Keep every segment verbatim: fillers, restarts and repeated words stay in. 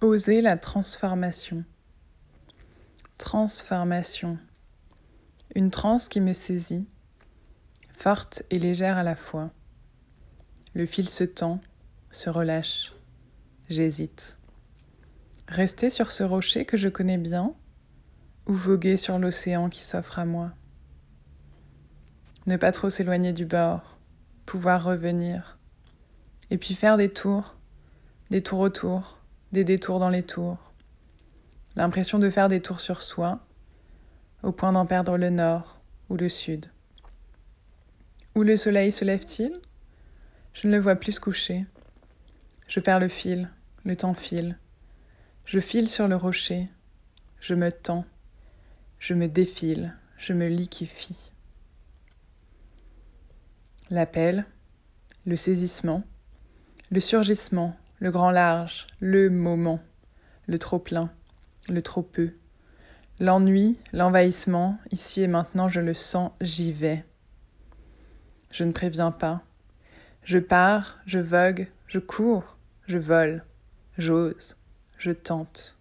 Oser la transformation. Transformation. Une transe qui me saisit, forte et légère à la fois. Le fil se tend, se relâche. J'hésite. Rester sur ce rocher que je connais bien ou voguer sur l'océan qui s'offre à moi. Ne pas trop s'éloigner du bord, pouvoir revenir. Et puis faire des tours, des tours autour, des détours dans les tours. L'impression de faire des tours sur soi, au point d'en perdre le nord ou le sud. Où le soleil se lève-t-il ? Je ne le vois plus se coucher. Je perds le fil, le temps file. Je file sur le rocher, je me tends, je me défile, je me liquéfie. L'appel, le saisissement, le surgissement, le grand large, le moment, le trop-plein, le trop-peu, l'ennui, l'envahissement, ici et maintenant je le sens, j'y vais. Je ne préviens pas. Je pars, je vogue, je cours, je vole, j'ose, je tente.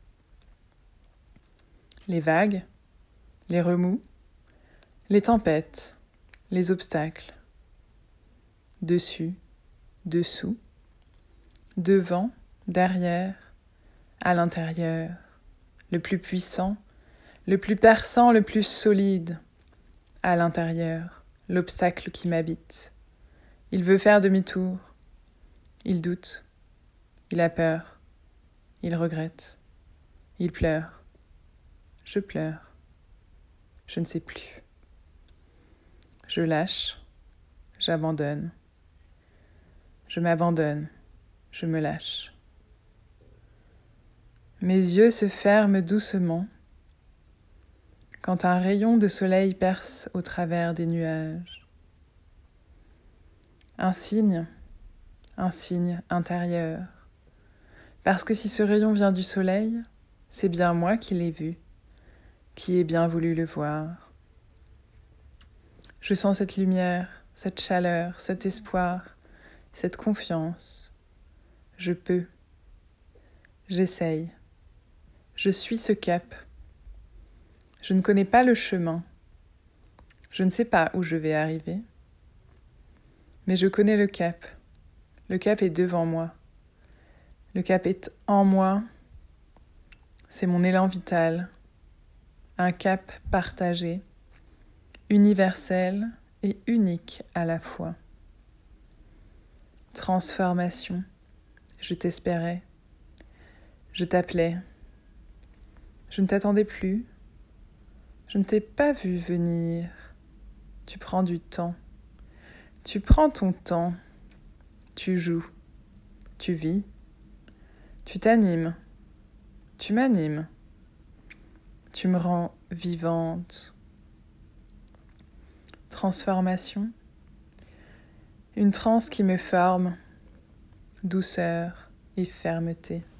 Les vagues, les remous, les tempêtes, les obstacles. Dessus, dessous, devant, derrière, à l'intérieur, le plus puissant, le plus perçant, le plus solide, à l'intérieur, l'obstacle qui m'habite. Il veut faire demi-tour, il doute, il a peur, il regrette, il pleure, je pleure, je ne sais plus. Je lâche, j'abandonne, je m'abandonne, je me lâche. Mes yeux se ferment doucement quand un rayon de soleil perce au travers des nuages. Un signe, un signe intérieur. Parce que si ce rayon vient du soleil, c'est bien moi qui l'ai vu, qui ai bien voulu le voir. Je sens cette lumière, cette chaleur, cet espoir, cette confiance. Je peux. J'essaye. Je suis ce cap. Je ne connais pas le chemin. Je ne sais pas où je vais arriver. Mais je connais le cap. Le cap est devant moi. Le cap est en moi. C'est mon élan vital. Un cap partagé, universel et unique à la fois. Transformation. Je t'espérais. Je t'appelais. Je ne t'attendais plus. Je ne t'ai pas vu venir. Tu prends du temps. Tu prends ton temps. Tu joues. Tu vis. Tu t'animes. Tu m'animes. Tu me rends vivante. Transformation. Une transe qui me forme. Douceur et fermeté.